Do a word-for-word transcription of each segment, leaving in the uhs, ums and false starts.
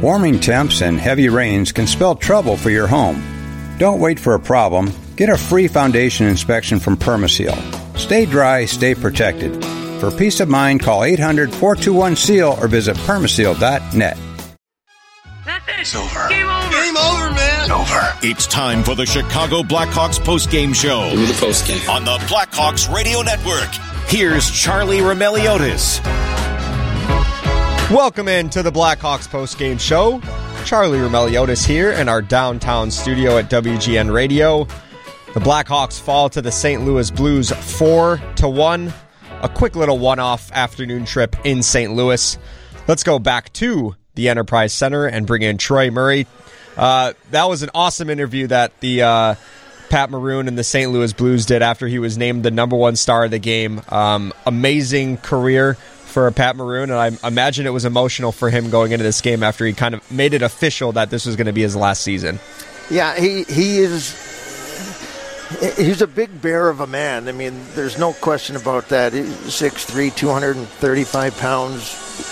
Warming temps and heavy rains can spell trouble for your home. Don't wait for a problem. Get a free foundation inspection from Permaseal. Stay dry, stay protected. For peace of mind, call eight hundred, four two one, S E A L or visit permaseal dot net. It's over. Game over. Game over, man. It's over. It's time for the Chicago Blackhawks postgame show. Give me the postgame. On the Blackhawks Radio Network. Here's Charlie Roumeliotis. Welcome into the Blackhawks postgame show. Charlie Roumeliotis here in our downtown studio at W G N Radio. The Blackhawks fall to the Saint Louis Blues four to one. A quick little one-off afternoon trip in Saint Louis. Let's go back to the Enterprise Center and bring in Troy Murray. Uh, that was an awesome interview that the uh, Pat Maroon and the Saint Louis Blues did after he was named the number one star of the game. Um, amazing career for Pat Maroon, and I imagine it was emotional for him going into this game after he kind of made it official that this was going to be his last season. Yeah, he he is. He's a big bear of a man. I mean, there's no question about that. six three, two hundred thirty-five pounds.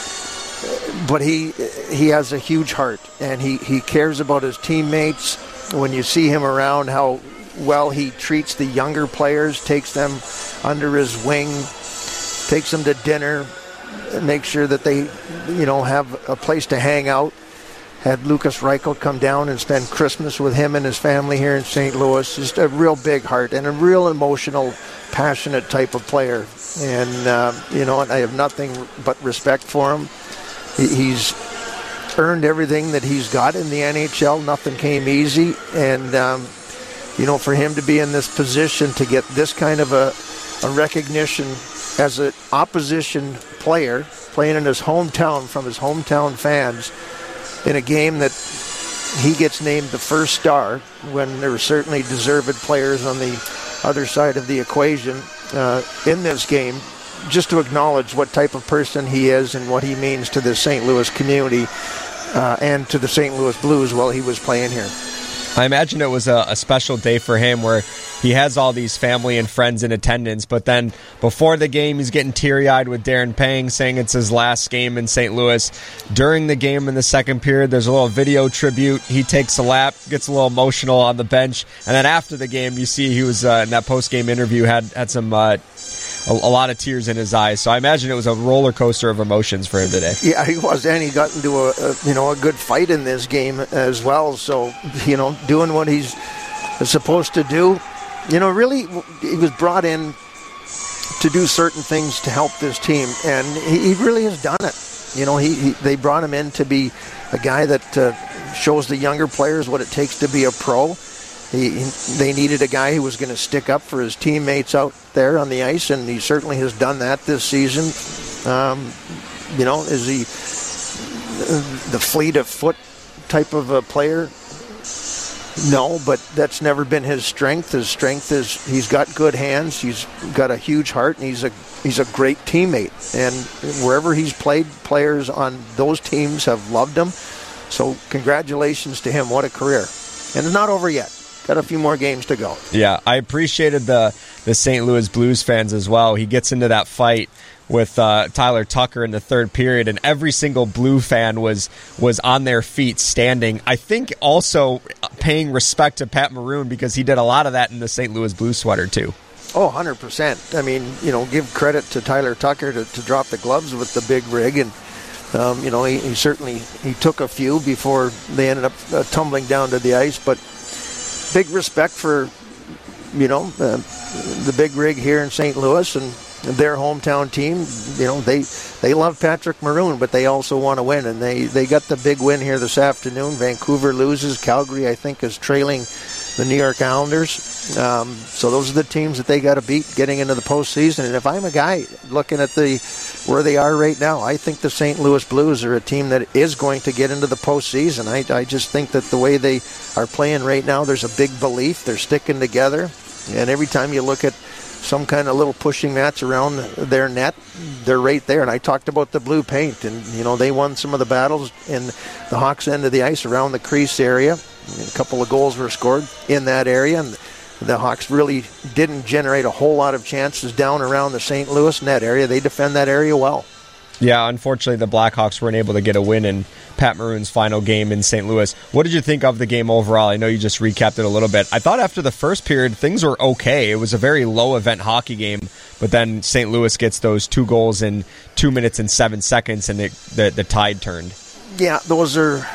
But he he has a huge heart, and he, he cares about his teammates. When you see him around, how well he treats the younger players, takes them under his wing, takes them to dinner, makes sure that they, you know, have a place to hang out. Had Lucas Reichel come down and spend Christmas with him and his family here in Saint Louis. Just a real big heart and a real emotional, passionate type of player. And, uh, you know, I have nothing but respect for him. He's earned everything that he's got in the N H L. Nothing came easy. And, um, you know, for him to be in this position to get this kind of a, a recognition as an opposition player, playing in his hometown from his hometown fans, in a game that he gets named the first star when there were certainly deserved players on the other side of the equation uh, in this game, just to acknowledge what type of person he is and what he means to the Saint Louis community uh, and to the Saint Louis Blues while he was playing here. I imagine it was a, a special day for him where he has all these family and friends in attendance, but then before the game he's getting teary-eyed with Darren Pang saying it's his last game in Saint Louis. During the game in the second period, there's a little video tribute. He takes a lap, gets a little emotional on the bench, and then after the game you see he was uh, in that post-game interview had, had some uh, a, a lot of tears in his eyes. So I imagine it was a roller coaster of emotions for him today. Yeah, he was, and he got into a, a you know a good fight in this game as well. So you know, doing what he's supposed to do. You know, really, he was brought in to do certain things to help this team, and he, he really has done it. You know, he, he they brought him in to be a guy that uh, shows the younger players what it takes to be a pro. He, they needed a guy who was going to stick up for his teammates out there on the ice, and he certainly has done that this season. Um, you know, is he the fleet of foot type of a player? No, but that's never been his strength. His strength is he's got good hands, he's got a huge heart, and he's a he's a great teammate. And wherever he's played, players on those teams have loved him. So congratulations to him. What a career. And it's not over yet. Got a few more games to go. Yeah, I appreciated the, the Saint Louis Blues fans as well. He gets into that fight with uh, Tyler Tucker in the third period, and every single Blue fan was was on their feet standing. I think also paying respect to Pat Maroon because he did a lot of that in the Saint Louis Blues sweater too. Oh, one hundred percent. I mean, you know, give credit to Tyler Tucker to, to drop the gloves with the big rig, and um, you know, he, he certainly he took a few before they ended up uh, tumbling down to the ice, but big respect for, you know, uh, the big rig here in Saint Louis and their hometown team. You know, they they love Patrick Maroon, but they also want to win, and they, they got the big win here this afternoon. Vancouver loses. Calgary, I think, is trailing the New York Islanders. Um, so those are the teams that they got to beat getting into the postseason. And if I'm a guy looking at the where they are right now, I think the Saint Louis Blues are a team that is going to get into the postseason. I, I just think that the way they are playing right now, there's a big belief. They're sticking together. And every time you look at some kind of little pushing match around their net, they're right there. And I talked about the blue paint, and you know they won some of the battles in the Hawks' end of the ice around the crease area. A couple of goals were scored in that area, and the Hawks really didn't generate a whole lot of chances down around the Saint Louis net area. They defend that area well. Yeah, unfortunately the Blackhawks weren't able to get a win, and Pat Pat Maroon's final game in Saint Louis. What did you think of the game overall? I know you just recapped it a little bit. I thought after the first period, things were okay. It was a very low-event hockey game, but then Saint Louis gets those two goals in two minutes and seven seconds, and it, the, the tide turned. Yeah, those are...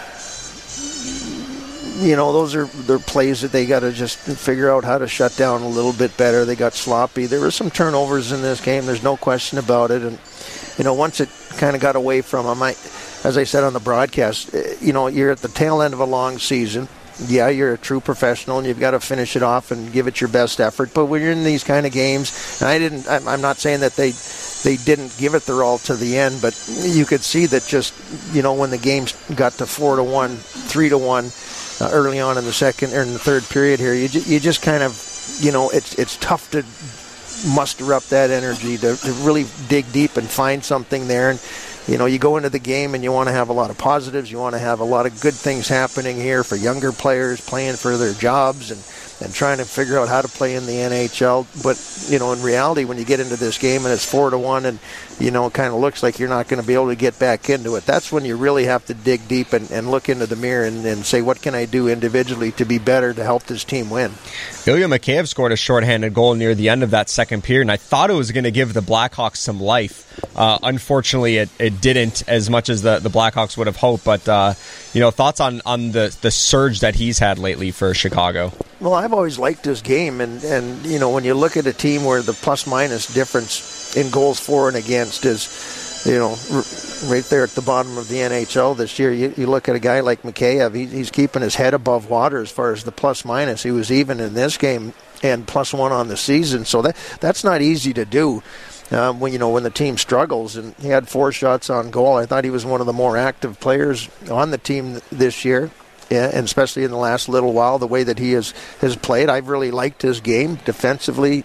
You know, those are their plays that they got to just figure out how to shut down a little bit better. They got sloppy. There were some turnovers in this game. There's no question about it. And, you know, once it kind of got away from them, I, as I said on the broadcast, you know, you're at the tail end of a long season. Yeah, you're a true professional, and you've got to finish it off and give it your best effort. But when you're in these kind of games, and I didn't, I'm not saying that they they didn't give it their all to the end, but you could see that just, you know, when the games got to four to one, three to one, Uh, early on in the second or in the third period here, you, ju- you just kind of, you know, it's it's tough to muster up that energy to, to really dig deep and find something there. And, you know, you go into the game and you want to have a lot of positives. You want to have a lot of good things happening here for younger players playing for their jobs and, and trying to figure out how to play in the N H L. But, you know, in reality, when you get into this game and it's four to one and, you know, it kind of looks like you're not going to be able to get back into it, that's when you really have to dig deep and, and look into the mirror and, and say, what can I do individually to be better to help this team win? Ilya Mikheyev scored a shorthanded goal near the end of that second period, and I thought it was going to give the Blackhawks some life. Uh, unfortunately, it, it didn't as much as the, the Blackhawks would have hoped. But, uh, you know, thoughts on, on the, the surge that he's had lately for Chicago? Well, I've always liked his game, and, and you know, when you look at a team where the plus-minus difference in goals for and against is, you know, r- right there at the bottom of the N H L this year, you, you look at a guy like Mikheyev, he, he's keeping his head above water as far as the plus-minus. He was even in this game and plus one on the season, so that that's not easy to do. Um, when you know when the team struggles, and he had four shots on goal. I thought he was one of the more active players on the team this year, yeah, and especially in the last little while, the way that he has, has played. I've really liked his game defensively.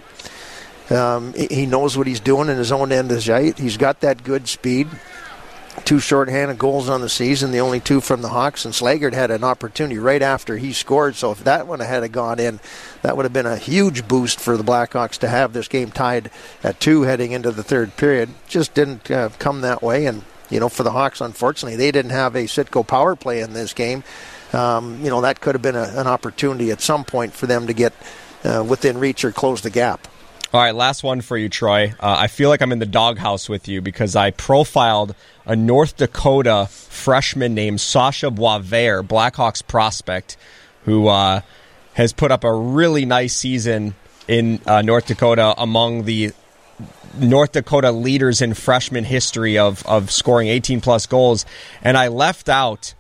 Um, he knows what he's doing in his own end of the ice. He's got that good speed. Two shorthanded goals on the season, the only two from the Hawks, and Slaggert had an opportunity right after he scored, so if that one had gone in, that would have been a huge boost for the Blackhawks to have this game tied at two heading into the third period. Just didn't uh, come that way, and you know, for the Hawks, unfortunately, they didn't have a Citgo power play in this game. Um, you know, that could have been a, an opportunity at some point for them to get uh, within reach or close the gap. All right, last one for you, Troy. Uh, I feel like I'm in the doghouse with you because I profiled a North Dakota freshman named Sasha Boisvert, Blackhawks prospect, who uh, has put up a really nice season in uh, North Dakota, among the North Dakota leaders in freshman history of, of scoring eighteen plus goals. And I left out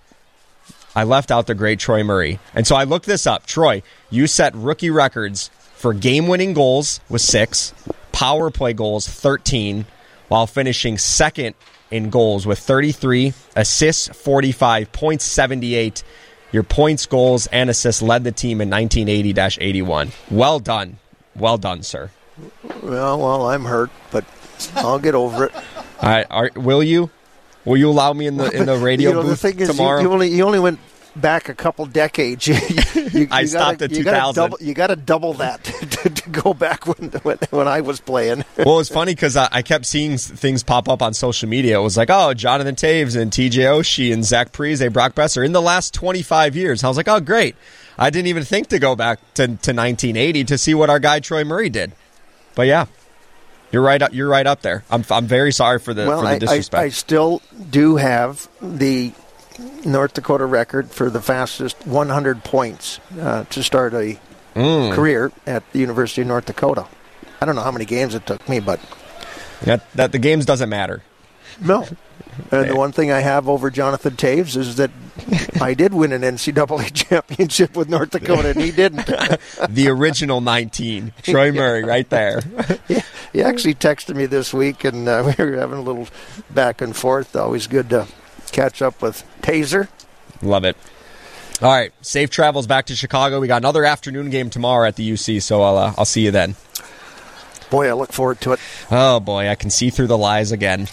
I left out the great Troy Murray. And so I looked this up. Troy, you set rookie records for game-winning goals with six, power play goals thirteen, while finishing second in goals with thirty-three, assists forty-five, points seventy-eight. Your points, goals, and assists led the team in nineteen eighty to eighty-one. Well done. Well done, sir. Well, well, I'm hurt, but I'll get over it. All right, are, will you? Will you allow me in the in the radio you know, booth the thing is, tomorrow? You, you only you only went back a couple decades. You, you, I you stopped gotta, at two you thousand. Gotta double, you got to double that to, to go back when, when when I was playing. Well, it's funny because I, I kept seeing things pop up on social media. It was like, oh, Jonathan Taves and T J Oshie and Zach Parise, Brock Besser in the last twenty-five years. I was like, oh, great. I didn't even think to go back to, to nineteen eighty to see what our guy Troy Murray did. But yeah, you're right. Up, you're right up there. I'm I'm very sorry for the well, for the disrespect. I, I, I still do have the North Dakota record for the fastest one hundred points uh, to start a mm. career at the University of North Dakota. I don't know how many games it took me, but that, that the games doesn't matter. No. And the one thing I have over Jonathan Taves is that I did win an N C double A championship with North Dakota, and he didn't. The original nineteen, Troy Murray, right there. Yeah, he actually texted me this week, and uh, we were having a little back and forth. Always good to catch up with Taser. Love it. All right, safe travels back to Chicago. We got another afternoon game tomorrow at the U C, so I'll uh, I'll see you then. Boy, I look forward to it. Oh, boy, I can see through the lies again.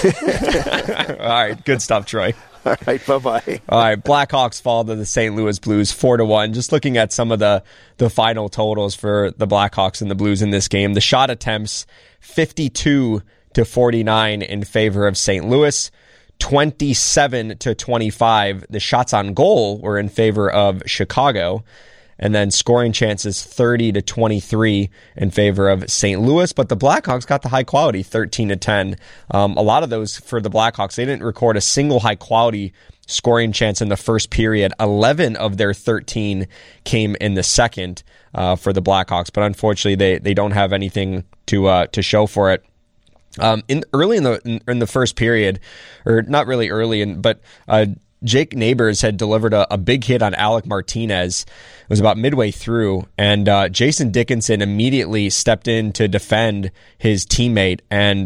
All right, good stuff, Troy. All right, bye-bye. All right, Blackhawks fall to the Saint Louis Blues four to one. Just looking at some of the, the final totals for the Blackhawks and the Blues in this game. The shot attempts, fifty-two to forty-nine in favor of Saint Louis. twenty-seven to twenty-five. The shots on goal were in favor of Chicago. And then scoring chances thirty to twenty-three in favor of Saint Louis. But the Blackhawks got the high quality, thirteen to ten. Um, a lot of those for the Blackhawks, they didn't record a single high quality scoring chance in the first period. eleven of their thirteen came in the second uh, for the Blackhawks. But unfortunately, they, they don't have anything to uh, to show for it. Um, in early in the in, in the first period, or not really early, in, but uh, Jake Neighbors had delivered a, a big hit on Alec Martinez. It was about midway through, and uh, Jason Dickinson immediately stepped in to defend his teammate. And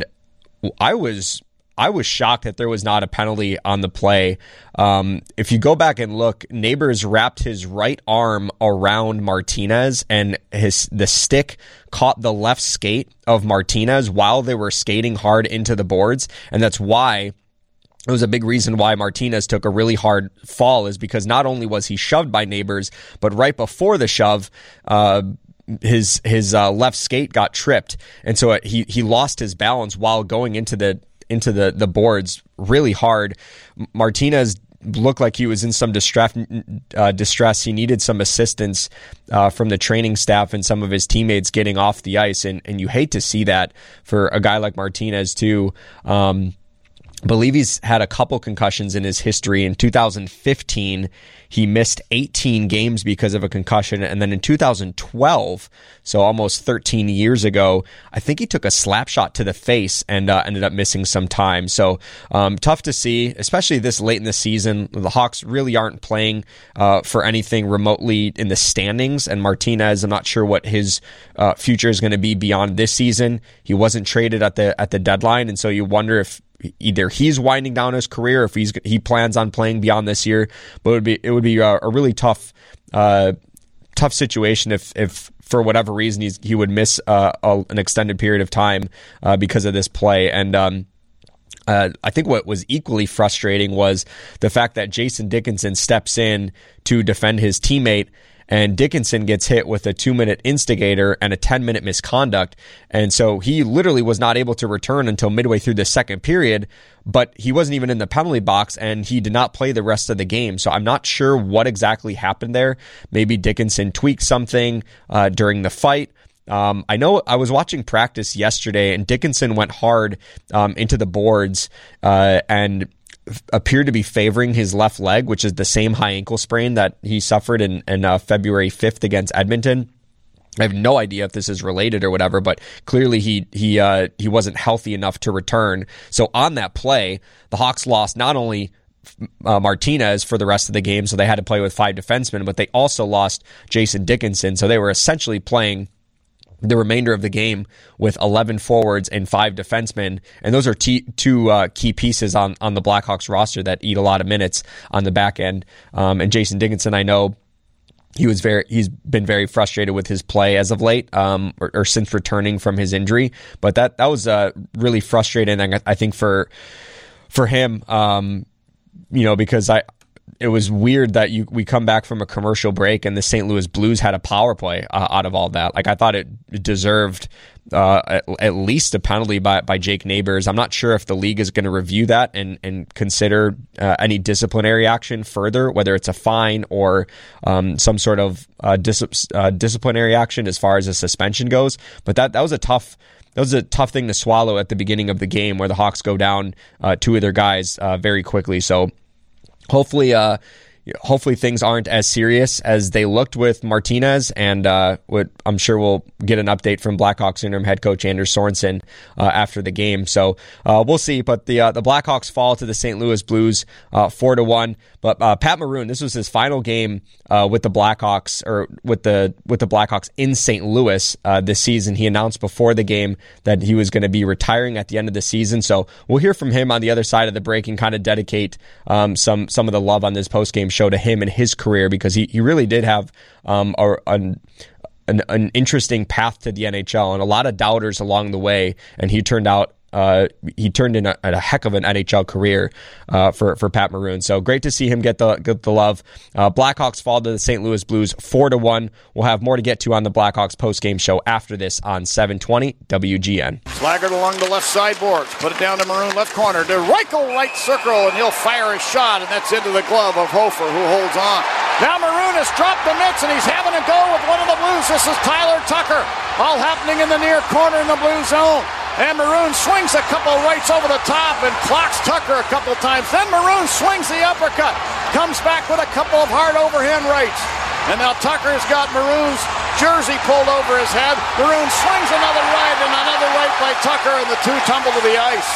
I was I was shocked that there was not a penalty on the play. Um, if you go back and look, Neighbors wrapped his right arm around Martinez, and his the stick caught the left skate of Martinez while they were skating hard into the boards, and that's why. It was a big reason why Martinez took a really hard fall, is because not only was he shoved by Neighbors, but right before the shove, uh, his his uh, left skate got tripped, and so he he lost his balance while going into the into the the boards really hard. Martinez looked like he was in some distress. Uh, distress. He needed some assistance uh, from the training staff and some of his teammates getting off the ice, and and you hate to see that for a guy like Martinez too. Um, I believe he's had a couple concussions in his history. In two thousand fifteen, he missed eighteen games because of a concussion. And then in two thousand twelve, so almost thirteen years ago, I think he took a slap shot to the face and uh, ended up missing some time. So um, tough to see, especially this late in the season. The Hawks really aren't playing uh, for anything remotely in the standings. And Martinez, I'm not sure what his uh, future is going to be beyond this season. He wasn't traded at the at the deadline, and so you wonder if either he's winding down his career, or if he's he plans on playing beyond this year. But it would be it would be a, a really tough uh, tough situation if if for whatever reason he's, he would miss uh, a, an extended period of time uh, because of this play. And um, uh, I think what was equally frustrating was the fact that Jason Dickinson steps in to defend his teammate, and Dickinson gets hit with a two-minute instigator and a ten-minute misconduct. And so he literally was not able to return until midway through the second period, but he wasn't even in the penalty box, and he did not play the rest of the game. So I'm not sure what exactly happened there. Maybe Dickinson tweaked something uh, during the fight. Um, I know I was watching practice yesterday, and Dickinson went hard um, into the boards uh, and appeared to be favoring his left leg, which is the same high ankle sprain that he suffered in, in uh, February fifth against Edmonton. I have no idea if this is related or whatever, but clearly he he uh, he wasn't healthy enough to return. So on that play, the Hawks lost not only uh, Martinez for the rest of the game, so they had to play with five defensemen, but they also lost Jason Dickinson. So they were essentially playing the remainder of the game with eleven forwards and five defensemen. And those are t- two uh, key pieces on, on the Blackhawks roster that eat a lot of minutes on the back end. Um, and Jason Dickinson, I know he was very, he's been very frustrated with his play as of late, um, or, or since returning from his injury. But that, that was uh, really frustrating, I, I think, for, for him, um, you know, because I, it was weird that you we come back from a commercial break and the Saint Louis Blues had a power play uh, out of all that. Like, I thought it deserved uh, at, at least a penalty by, by Jake Neighbors. I'm not sure if the league is going to review that and and consider uh, any disciplinary action further, whether it's a fine or um, some sort of uh, dis- uh, disciplinary action as far as a suspension goes. But that that was a tough. That was a tough thing to swallow at the beginning of the game, where the Hawks go down uh, two of their guys uh, very quickly. So. Hopefully, uh, hopefully things aren't as serious as they looked with Martinez, and uh, what I'm sure we'll get an update from Blackhawks interim head coach Anders Sorensen uh, after the game. So uh, we'll see. But the uh, the Blackhawks fall to the Saint Louis Blues uh, four to one. But uh, Pat Maroon, this was his final game uh, with the Blackhawks, or with the with the Blackhawks in Saint Louis uh, this season. He announced before the game that he was going to be retiring at the end of the season. So we'll hear from him on the other side of the break and kind of dedicate um, some some of the love on this post game show to him and his career, because he, he really did have um, a, an, an an interesting path to the N H L and a lot of doubters along the way, and he turned out uh, he turned in a, a heck of an N H L career uh, for for Pat Maroon. So great to see him get the get the love. Uh, Blackhawks fall to the Saint Louis Blues four to one. We'll have more to get to on the Blackhawks postgame show after this on seven twenty W G N. Slaggert along the left sideboards, put it down to Maroon left corner to Reichel right circle, and he'll fire his shot, and that's into the glove of Hofer, who holds on. Now Maroon has dropped the mitts, and he's having a go with one of the Blues. This is Tyler Tucker, all happening in the near corner in the Blue zone. And Maroon swings a couple rights over the top and clocks Tucker a couple times. Then Maroon swings the uppercut, comes back with a couple of hard overhand rights. And now Tucker's got Maroon's jersey pulled over his head. Maroon swings another right and another right by Tucker, and the two tumble to the ice.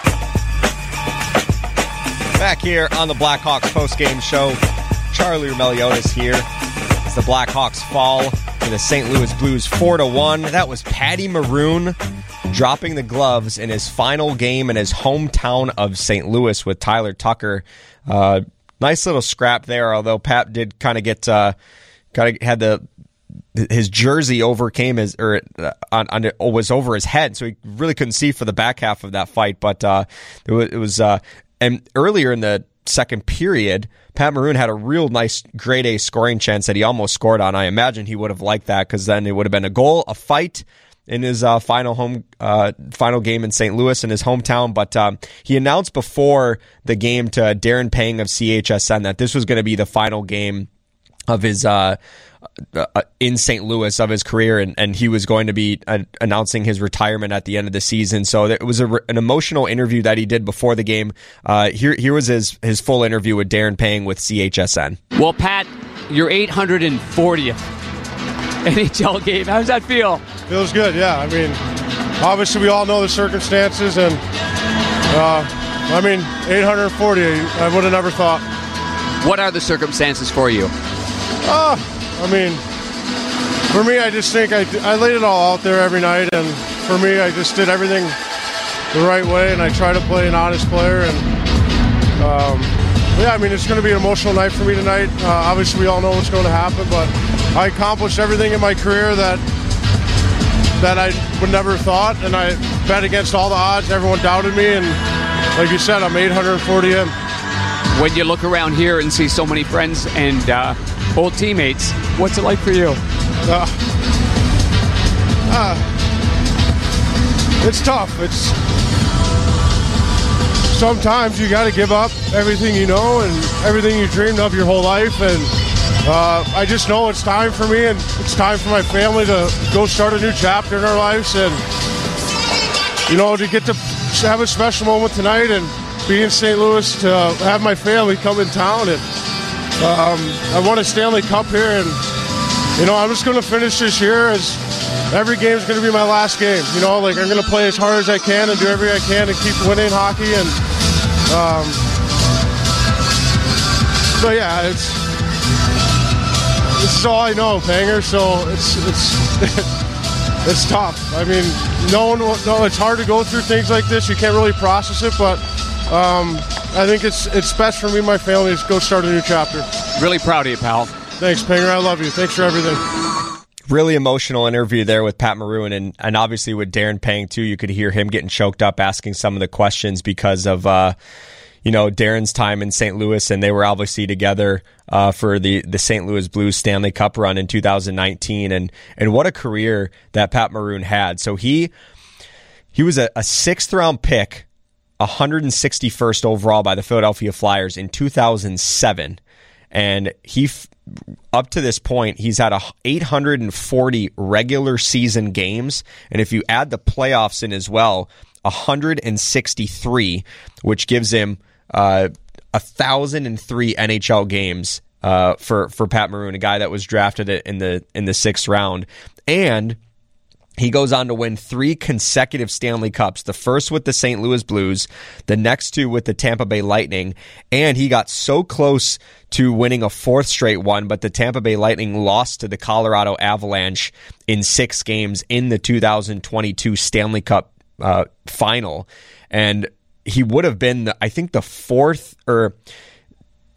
Back here on the Blackhawks postgame show, Charlie Meliodas here as the Blackhawks fall to the Saint Louis Blues four to one. That was Patty Maroon dropping the gloves in his final game in his hometown of Saint Louis with Tyler Tucker. Uh, nice little scrap there, although Pat did kind of get uh, kind of had the his jersey overcame his or uh, on, on was over his head, so he really couldn't see for the back half of that fight. But uh, it was, it was uh, and earlier in the second period, Pat Maroon had a real nice grade A scoring chance that he almost scored on. I imagine he would have liked that because then it would have been a goal, a fight in his uh, final home uh, final game in Saint Louis in his hometown. But um, he announced before the game to Darren Pang of C H S N that this was going to be the final game of his uh, uh, in Saint Louis of his career, and, and he was going to be uh, announcing his retirement at the end of the season. So it was a, an emotional interview that he did before the game. Uh, here, here was his his full interview with Darren Pang with C H S N. Well, Pat, your eight hundred fortieth N H L game. How does that feel? Feels good, yeah. I mean, obviously we all know the circumstances, and uh, I mean, eight hundred forty, I would have never thought. What are the circumstances for you? Uh, I mean, for me, I just think I, I laid it all out there every night, and for me, I just did everything the right way, and I try to play an honest player, and um, yeah, I mean, it's going to be an emotional night for me tonight. Uh, obviously, we all know what's going to happen, but I accomplished everything in my career that that I would never thought, and I bet against all the odds. Everyone doubted me, and like you said, I'm eight hundred forty in. When you look around here and see so many friends and uh, old teammates, what's it like for you? Uh, uh, it's tough. It's sometimes you got to give up everything you know and everything you dreamed of your whole life, and uh, I just know it's time for me, and it's time for my family to go start a new chapter in our lives, and you know, to get to have a special moment tonight and be in Saint Louis, to have my family come in town, and um, I won a Stanley Cup here, and you know, I'm just going to finish this year as every game is going to be my last game. You know, like, I'm going to play as hard as I can and do everything I can to keep winning hockey, and um, so yeah, it's this is all I know, Panger. So it's it's it's tough. I mean, no one, no, it's hard to go through things like this. You can't really process it, but um, I think it's it's best for me and my family to go start a new chapter. Really proud of you, pal. Thanks, Panger. I love you. Thanks for everything. Really emotional interview there with Pat Maroon, and, and obviously with Darren Pang too. You could hear him getting choked up asking some of the questions because of uh, you know, Darren's time in Saint Louis, and they were obviously together uh, for the, the Saint Louis Blues Stanley Cup run in two thousand nineteen, and and what a career that Pat Maroon had. So he he was a, a sixth round pick, one hundred sixty-first overall by the Philadelphia Flyers in two thousand seven, and he. Up to this point, he's had a eight hundred forty regular season games, and if you add the playoffs in as well, one hundred sixty-three, which gives him uh, one thousand three N H L games uh, for for Pat Maroon, a guy that was drafted in the in the sixth round, and he goes on to win three consecutive Stanley Cups, the first with the Saint Louis Blues, the next two with the Tampa Bay Lightning, and he got so close to winning a fourth straight one, but the Tampa Bay Lightning lost to the Colorado Avalanche in six games in the two thousand twenty-two Stanley Cup uh, final. And he would have been, I think, the fourth, or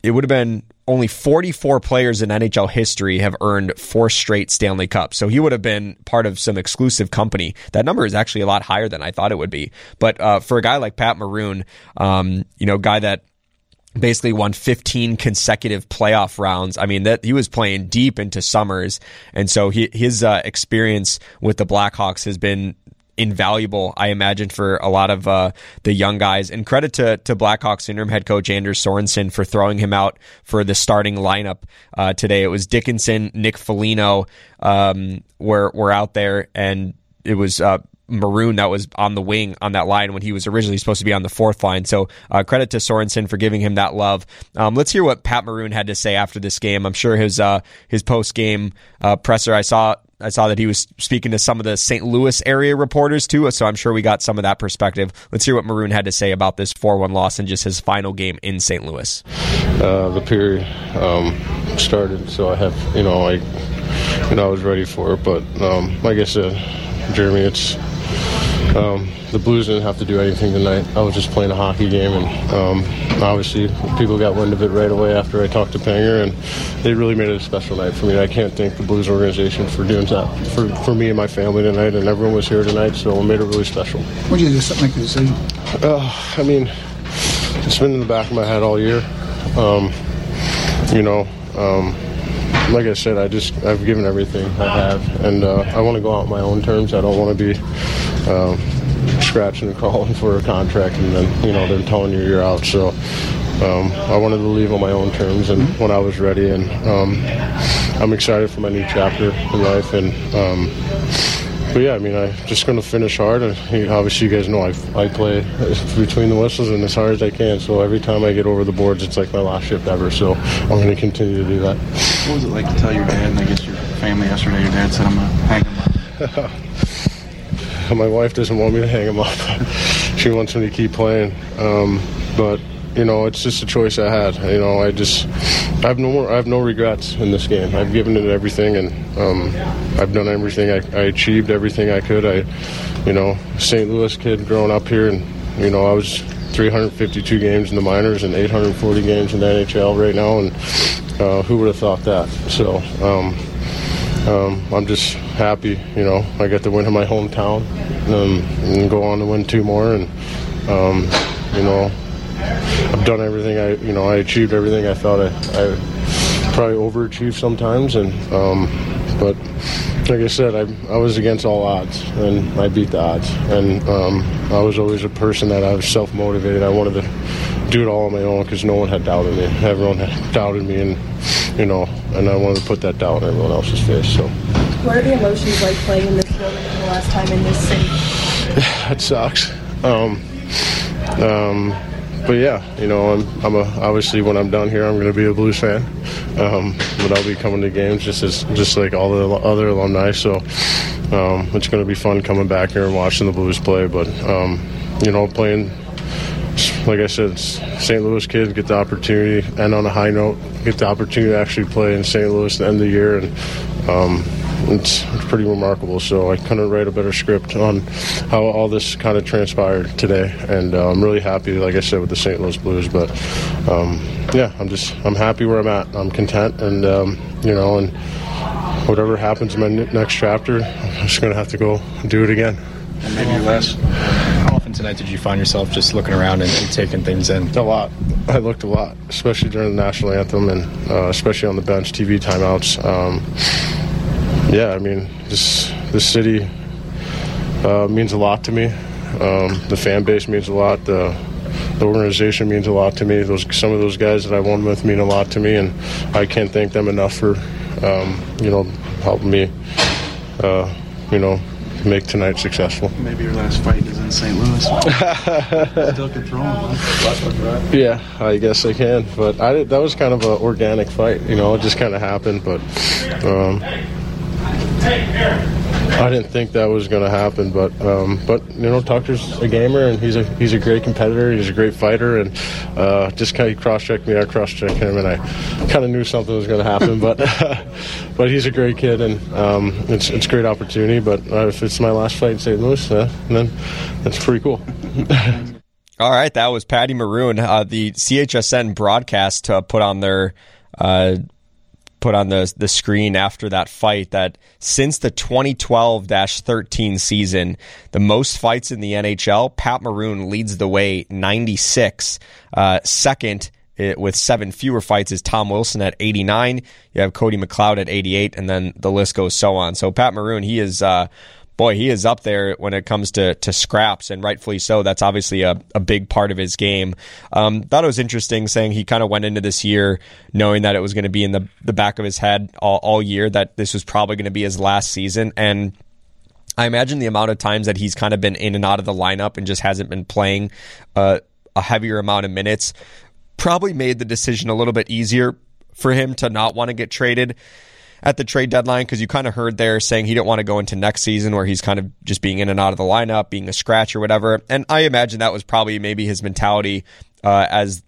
it would have been only forty-four players in N H L history have earned four straight Stanley Cups. So he would have been part of some exclusive company. That number is actually a lot higher than I thought it would be. But uh, for a guy like Pat Maroon, um, you know, guy that basically won fifteen consecutive playoff rounds. I mean, that he was playing deep into summers. And so he, his uh, experience with the Blackhawks has been invaluable, I imagine, for a lot of uh, the young guys. And credit to, to Blackhawks interim head coach Anders Sorensen for throwing him out for the starting lineup uh, today. It was Dickinson, Nick Foligno um, were, were out there, and it was uh, Maroon that was on the wing on that line when he was originally supposed to be on the fourth line. So uh, credit to Sorensen for giving him that love. Um, let's hear what Pat Maroon had to say after this game. I'm sure his uh, his post-game uh, presser, I saw I saw that he was speaking to some of the Saint Louis area reporters too, so I'm sure we got some of that perspective. Let's hear what Maroon had to say about this four one loss and just his final game in Saint Louis. Uh, the period um, started, so I have, you know, I, you know, I was ready for it. But um, like I said, Jeremy, it's um, the Blues didn't have to do anything tonight. I was just playing a hockey game, and um, obviously people got wind of it right away after I talked to Panger, and they really made it a special night for me. I can't thank the Blues organization for doing that for, for me and my family tonight, and everyone was here tonight, so it made it really special. What did you do to make the decision? Uh, I mean, it's been in the back of my head all year. Um, you know, um, like I said, I just I've given everything I have, and uh, I want to go out on my own terms. I don't want to be um, scratching and crawling for a contract, and then you know they're telling you you're out. So um, I wanted to leave on my own terms, and when I was ready, and um, I'm excited for my new chapter in life. And um, but yeah, I mean, I'm just going to finish hard, and you know, obviously you guys know I I play between the whistles and as hard as I can. So every time I get over the boards, it's like my last shift ever. So I'm going to continue to do that. What was it like to tell your dad, and I guess your family yesterday, your dad said I'm going to hang him up? My wife doesn't want me to hang him up. She wants me to keep playing. Um, but, you know, it's just a choice I had. You know, I just, I have no more, I have no regrets in this game. I've given it everything, and um, I've done everything. I, I achieved everything I could. I, you know, Saint Louis kid growing up here, and, you know, I was three hundred fifty-two games in the minors and eight hundred forty games in the N H L right now, and uh, who would have thought that? So um, um, I'm just happy, you know, I got to win in my hometown um, and go on to win two more, and um, you know, I've done everything. I, you know, I achieved everything I thought I, I probably overachieved sometimes, and um, but like I said, I, I was against all odds, and I beat the odds. And um, I was always a person that I was self-motivated. I wanted to do it all on my own because no one had doubted me. Everyone had doubted me, and you know, and I wanted to put that doubt in everyone else's face. So, what are the emotions like playing in this building for the last time in this city? It sucks. Um, um, But yeah, you know, I'm, I'm a, obviously when I'm done here, I'm going to be a Blues fan. Um, but I'll be coming to games just as just like all the other alumni. So um, it's going to be fun coming back here and watching the Blues play. But um, you know, playing, like I said, Saint Louis kid, get the opportunity, and on a high note, get the opportunity to actually play in Saint Louis at the end of the year, and um, it's, it's pretty remarkable. So I couldn't write a better script on how all this kind of transpired today, and uh, I'm really happy, like I said, with the Saint Louis Blues. But um, yeah, I'm just I'm happy where I'm at. I'm content, and um, you know, and whatever happens in my next chapter, I'm just gonna have to go do it again. And maybe last. How often tonight did you find yourself just looking around and, and taking things in? A lot. I looked a lot, especially during the national anthem, and uh, especially on the bench, T V timeouts. Um, Yeah, I mean, this this city uh, means a lot to me. Um, the fan base means a lot. The the organization means a lot to me. Those some of those guys that I won with mean a lot to me, and I can't thank them enough for um, you know helping me uh, you know make tonight successful. Maybe your last fight is in Saint Louis. Still can throw him. Yeah, I guess I can. But I that was kind of an organic fight. You know, it just kind of happened. But. Um, I didn't think that was going to happen, but um, but you know, Tucker's a gamer, and he's a he's a great competitor. He's a great fighter, and uh, just kind of cross-checked me. I cross-checked him, and I kind of knew something was going to happen. But but he's a great kid, and um, it's it's a great opportunity. But uh, if it's my last fight in Saint Louis, uh, then that's pretty cool. All right, that was Patty Maroon. Uh, the C H S N broadcast uh, put on their uh, put on the the screen after that fight that since the twenty twelve thirteen season, the most fights in the N H L, Pat Maroon leads the way, ninety-six. Uh, second, it, with seven fewer fights, is Tom Wilson at eighty-nine. You have Cody McLeod at eighty-eight, and then the list goes so on. So Pat Maroon, he is... Uh, Boy, he is up there when it comes to, to scraps, and rightfully so. That's obviously a, a big part of his game. Um, thought it was interesting saying he kind of went into this year knowing that it was going to be in the, the back of his head all, all year, that this was probably going to be his last season. And I imagine the amount of times that he's kind of been in and out of the lineup and just hasn't been playing uh, a heavier amount of minutes probably made the decision a little bit easier for him to not want to get traded at the trade deadline, because you kind of heard there saying he didn't want to go into next season where he's kind of just being in and out of the lineup, being a scratch or whatever. And I imagine that was probably maybe his mentality uh, as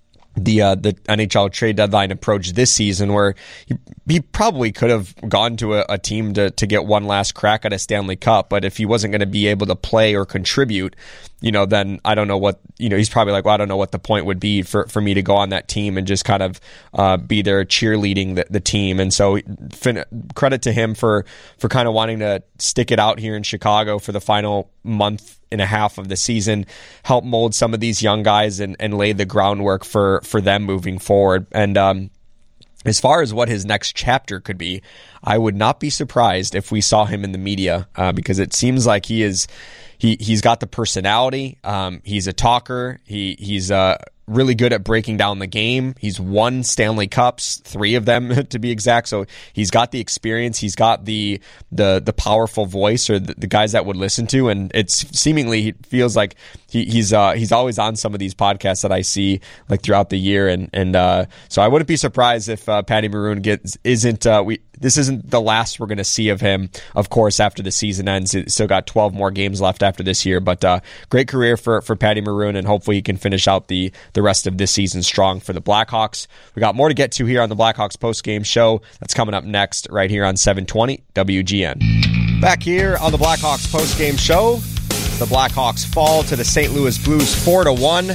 the uh, the N H L trade deadline approached this season, where he, he probably could have gone to a, a team to, to get one last crack at a Stanley Cup. But if he wasn't going to be able to play or contribute, you know, then I don't know what, you know, he's probably like, well, I don't know what the point would be for, for me to go on that team and just kind of uh, be there cheerleading the, the team. And so fin- credit to him for, for kind of wanting to stick it out here in Chicago for the final month and a half of the season, help mold some of these young guys and, and lay the groundwork for, for them moving forward. And um, as far as what his next chapter could be, I would not be surprised if we saw him in the media uh, because it seems like he is he he's got the personality. Um, he's a talker. He he's uh, really good at breaking down the game. He's won Stanley Cups, three of them to be exact. So he's got the experience. He's got the the the powerful voice, or the, the guys that would listen to. And it's seemingly he feels like he, he's uh, he's always on some of these podcasts that I see like throughout the year. And and uh, so I wouldn't be surprised if uh, Patty Maroon gets isn't uh, we. This isn't the last we're going to see of him, of course, after the season ends. He's still got twelve more games left after this year, but uh, great career for, for Patty Maroon, and hopefully he can finish out the, the rest of this season strong for the Blackhawks. We got more to get to here on the Blackhawks post-game show. That's coming up next right here on seven twenty W G N. Back here on the Blackhawks post-game show, the Blackhawks fall to the Saint Louis Blues four to one.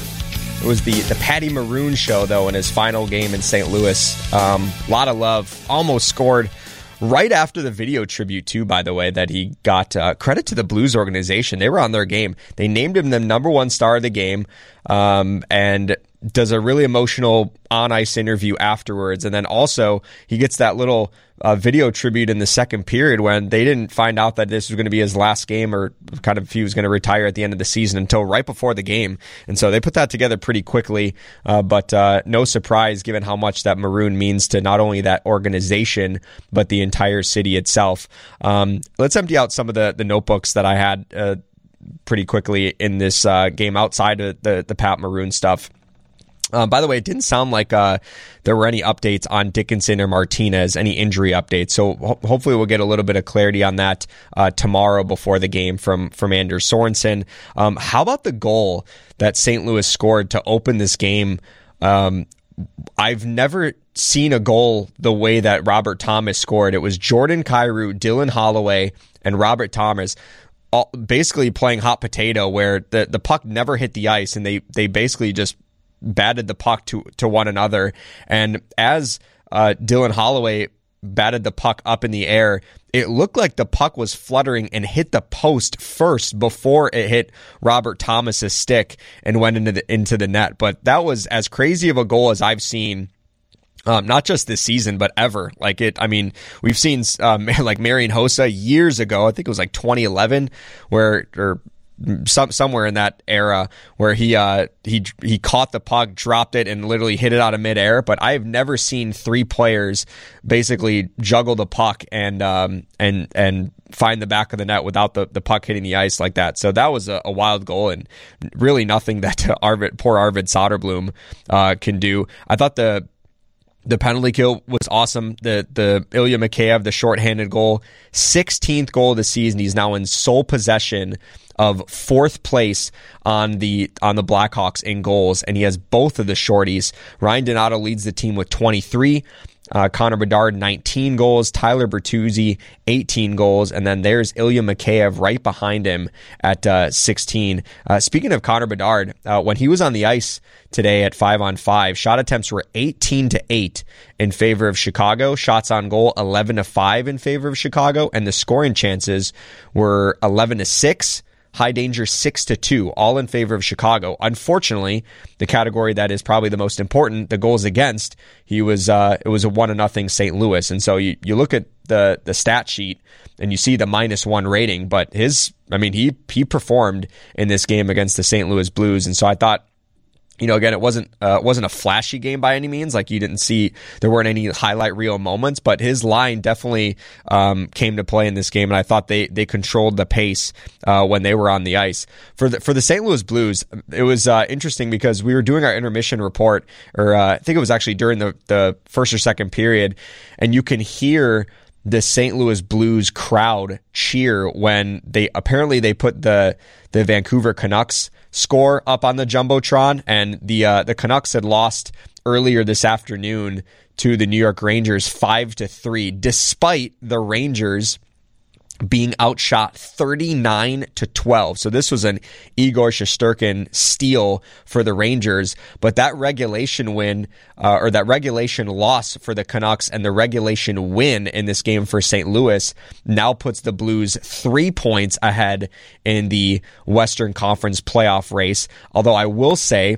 It was the, the Patty Maroon show, though, in his final game in Saint Louis. A um, lot of love. Almost scored right after the video tribute, too, by the way, that he got. Uh, credit to the Blues organization. They were on their game. They named him the number one star of the game, um, and does a really emotional on-ice interview afterwards. And then also, he gets that little uh, video tribute in the second period when they didn't find out that this was going to be his last game, or kind of he was going to retire at the end of the season, until right before the game. And so they put that together pretty quickly, uh, but uh, no surprise given how much that Maroon means to not only that organization, but the entire city itself. Um, let's empty out some of the, the notebooks that I had uh, pretty quickly in this uh, game outside of the, the Pat Maroon stuff. Um, by the way, it didn't sound like uh, there were any updates on Dickinson or Martinez, any injury updates. So ho- hopefully we'll get a little bit of clarity on that uh, tomorrow before the game from, from Anders Sorensen. Um, how about the goal that Saint Louis scored to open this game? Um, I've never seen a goal the way that Robert Thomas scored. It was Jordan Kyrou, Dylan Holloway, and Robert Thomas all basically playing hot potato, where the, the puck never hit the ice, and they, they basically just batted the puck to, to one another. And as uh, Dylan Holloway batted the puck up in the air, it looked like the puck was fluttering and hit the post first before it hit Robert Thomas's stick and went into the into the net. But that was as crazy of a goal as I've seen. Um, not just this season, but ever. Like it, I mean, we've seen um, like Marian Hossa years ago. I think it was like twenty eleven, where or Some, somewhere in that era where he uh, he he caught the puck, dropped it, and literally hit it out of midair. But I have never seen three players basically juggle the puck and um, and and find the back of the net without the, the puck hitting the ice like that. So that was a, a wild goal, and really nothing that uh, Arvid, poor Arvid Soderblom uh, can do. I thought the The penalty kill was awesome. The the Ilya Mikheyev, the shorthanded goal, sixteenth goal of the season. He's now in sole possession of fourth place on the on the Blackhawks in goals, and he has both of the shorties. Ryan Donato leads the team with twenty-three. Uh, Connor Bedard, nineteen goals. Tyler Bertuzzi, eighteen goals. And then there's Ilya Mikheyev right behind him at uh, sixteen. Uh, speaking of Connor Bedard, uh, when he was on the ice today at five on five, shot attempts were eighteen to eight in favor of Chicago. Shots on goal, eleven to five in favor of Chicago. And the scoring chances were eleven to six. High danger six to two, all in favor of Chicago. Unfortunately, the category that is probably the most important, the goals against, he was uh, it was a one to nothing Saint Louis. And so you, you look at the the stat sheet and you see the minus one rating, but his I mean he he performed in this game against the Saint Louis Blues. And so I thought, you know, again, it wasn't uh, it wasn't a flashy game by any means. Like, you didn't see, there weren't any highlight reel moments, but his line definitely um, came to play in this game, and I thought they they controlled the pace uh, when they were on the ice. For the for the Saint Louis Blues, it was uh, interesting because we were doing our intermission report, or uh, I think it was actually during the the first or second period, and you can hear the Saint Louis Blues crowd cheer when they apparently they put the the Vancouver Canucks score up on the Jumbotron, and the uh, the Canucks had lost earlier this afternoon to the New York Rangers five to three, despite the Rangers being outshot thirty-nine to twelve. So this was an Igor Shesterkin steal for the Rangers, but that regulation win, uh, or that regulation loss for the Canucks and the regulation win in this game for Saint Louis now puts the Blues three points ahead in the Western Conference playoff race. Although I will say,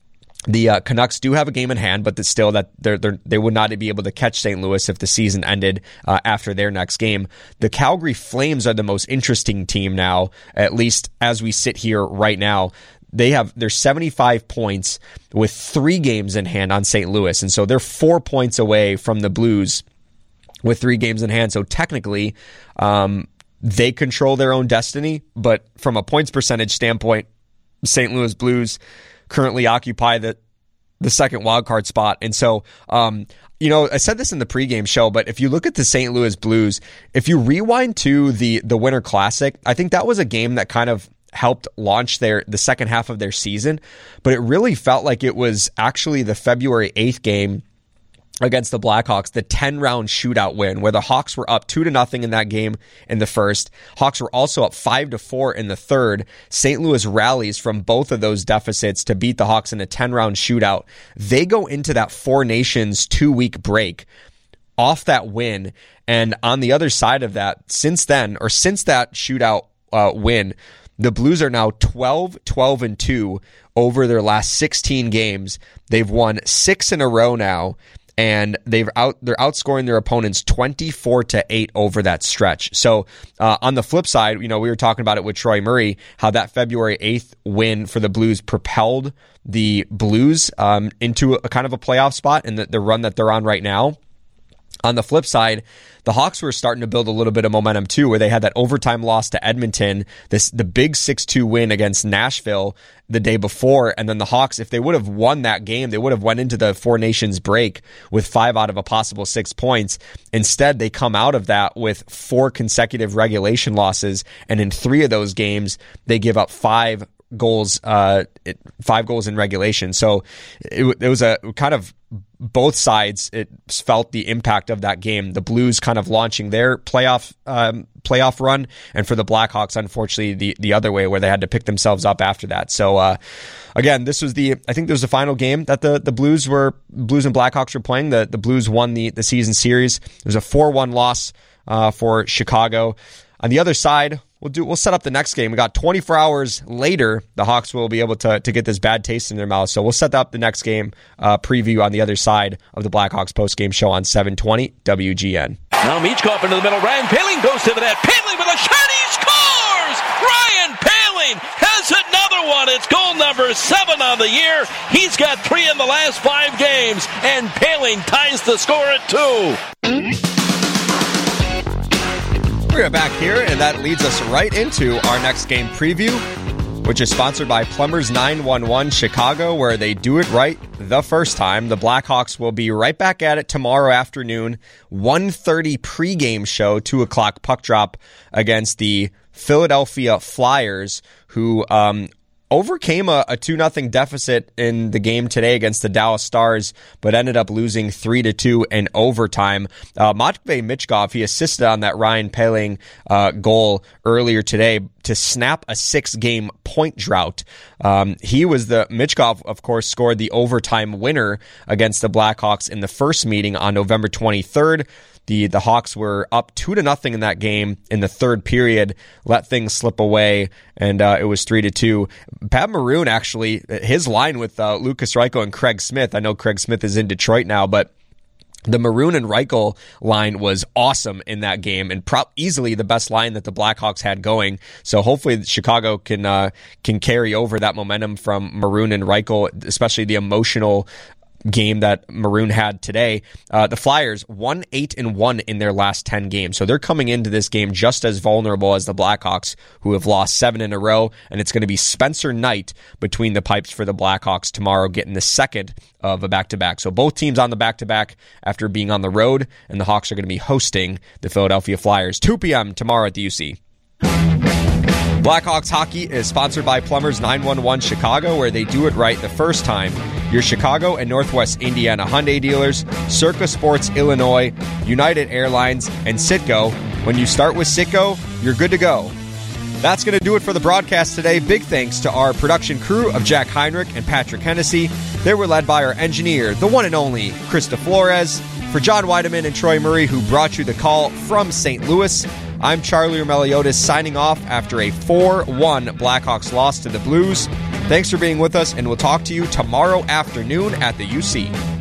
the uh, Canucks do have a game in hand, but still that they're, they're, they would not be able to catch Saint Louis if the season ended uh, after their next game. The Calgary Flames are the most interesting team now, at least as we sit here right now. They have they're seventy-five points with three games in hand on Saint Louis, and so they're four points away from the Blues with three games in hand. So technically, um, they control their own destiny, but from a points percentage standpoint, Saint Louis Blues currently occupy the the second wildcard spot. And so, um, you know, I said this in the pregame show, but if you look at the Saint Louis Blues, if you rewind to the the Winter Classic, I think that was a game that kind of helped launch their the second half of their season. But it really felt like it was actually the February eighth game against the Blackhawks, the ten-round shootout win, where the Hawks were up two to nothing in that game in the first. Hawks were also up five to four in the third. Saint Louis rallies from both of those deficits to beat the Hawks in a ten-round shootout. They go into that Four Nations two-week break off that win, and on the other side of that, since then, or since that shootout uh, win, the Blues are now twelve, twelve, and two over their last sixteen games. They've won six in a row now, and they've out they're outscoring their opponents twenty-four to eight over that stretch. So uh, on the flip side, you know, we were talking about it with Troy Murray, how that February eighth win for the Blues propelled the Blues um, into a, a kind of a playoff spot in the, the run that they're on right now. On the flip side, the Hawks were starting to build a little bit of momentum too, where they had that overtime loss to Edmonton, this the big six two win against Nashville the day before, and then the Hawks, if they would have won that game, they would have went into the Four Nations break with five out of a possible six points. Instead, they come out of that with four consecutive regulation losses, and in three of those games, they give up five goals, uh, five goals in regulation. So it, it was a kind of both sides. It felt the impact of that game. The Blues kind of launching their playoff um, playoff run, and for the Blackhawks, unfortunately, the the other way, where they had to pick themselves up after that. So uh, again, this was the I think this was the final game that the the Blues were Blues and Blackhawks were playing. The the Blues won the the season series. It was a four one loss uh, for Chicago. On the other side, We'll do. We'll set up the next game. We got twenty-four hours later. The Hawks will be able to to get this bad taste in their mouth. So we'll set up the next game uh, preview on the other side of the Blackhawks post-game show on seven twenty W G N. Now Michkov into the middle. Ryan Poehling goes to the net. Poehling with a shot. He scores! Ryan Poehling has another one. It's goal number seven on the year. He's got three in the last five games, and Poehling ties the score at two. We're back here, and that leads us right into our next game preview, which is sponsored by Plumbers nine one one Chicago, where they do it right the first time. The Blackhawks will be right back at it tomorrow afternoon, one thirty pregame show, two o'clock puck drop against the Philadelphia Flyers, who um, overcame a, a two nothing deficit in the game today against the Dallas Stars, but ended up losing three to two in overtime. Uh, Matvei Michkov, he assisted on that Ryan Poehling uh, goal earlier today to snap a six-game point drought. Um, he was the Michkov, of course, scored the overtime winner against the Blackhawks in the first meeting on November twenty-third. The the Hawks were up two to nothing in that game in the third period, let things slip away, and uh, it was three to two. Pat Maroon, actually, his line with uh, Lucas Reichel and Craig Smith. I know Craig Smith is in Detroit now, but the Maroon and Reichel line was awesome in that game, and pro- easily the best line that the Blackhawks had going. So hopefully Chicago can uh, can carry over that momentum from Maroon and Reichel, especially the emotional game that Maroon had today. Uh, the Flyers one eight and one in their last ten games, so they're coming into this game just as vulnerable as the Blackhawks, who have lost seven in a row. And it's going to be Spencer Knight between the pipes for the Blackhawks tomorrow, getting the second of a back-to-back. So both teams on the back-to-back after being on the road, and the Hawks are going to be hosting the Philadelphia Flyers two p.m. tomorrow at the U C. Blackhawks hockey is sponsored by Plumbers nine one one Chicago, where they do it right the first time. Your Chicago and Northwest Indiana Hyundai dealers, Circa Sports Illinois, United Airlines, and Citgo. When you start with Citgo, you're good to go. That's going to do it for the broadcast today. Big thanks to our production crew of Jack Heinrich and Patrick Hennessy. They were led by our engineer, the one and only Krista Flores. For John Weideman and Troy Murray, who brought you the call from Saint Louis, I'm Charlie Romeliotis signing off after a four one Blackhawks loss to the Blues. Thanks for being with us, and we'll talk to you tomorrow afternoon at the U C.